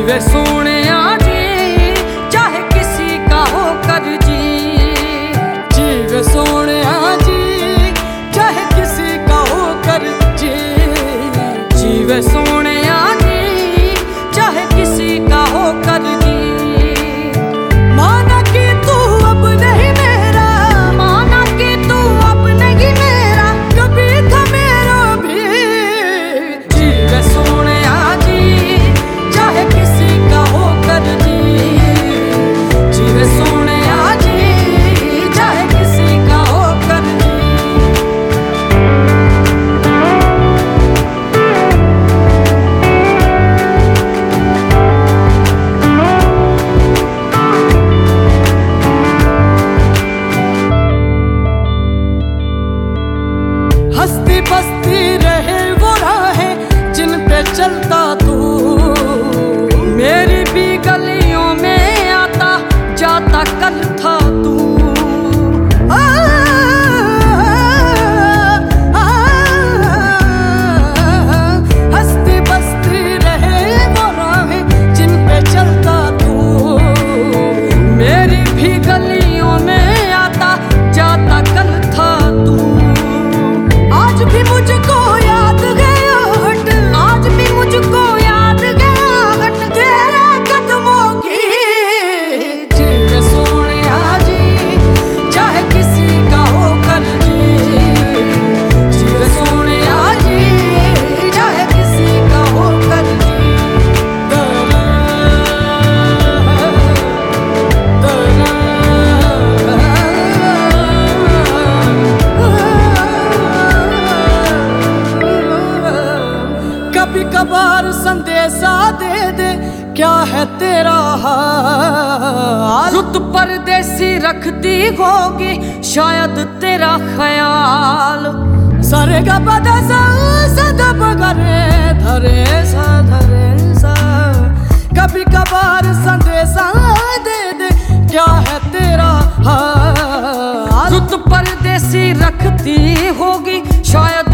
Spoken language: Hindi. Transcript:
जीवे सोनिया जी चाहे किसी का होकर जी, जीवे सोनिया जी चाहे किसी का होकर जी, जीवे सोनिया जी चाहे किसी का होकर जी। माना कि तू अब नहीं मेरा, माना कि तू अब नहीं मेरा, कभी था मेरा भी। जीवे सोनिया जी चाहे किसी का होकर जी, जीवे सोनिया जी चाहे किसी का होकर जी। हंसती बसती रहे वो राहें जिन पे चलता तू, मेरी भी गलियों में आता जाता कल था तू। हंसती बसती रहे वो राहें जिन पे चलता तू, मेरी भी गलियों में आता जाता कल था तू। आज भी मुझको याद गया हट, आज भी मुझको याद गया हट तेरे कदमों की। जीवे सोनिया जी चाहे किसी का होकर जी, जीवे सोनिया जी चाहे किसी का होकर जी। कभी कभार संदेशा दे दे क्या है तेरा हाल, रुत परदेसी रखती होगी शायद तेरा ख्याल। सरे गा पदा सा सदा बगरे धरे सा धरे सा, कभी कभार संदेशा दे दे क्या है तेरा हाल, रुत परदेसी रखती होगी शायद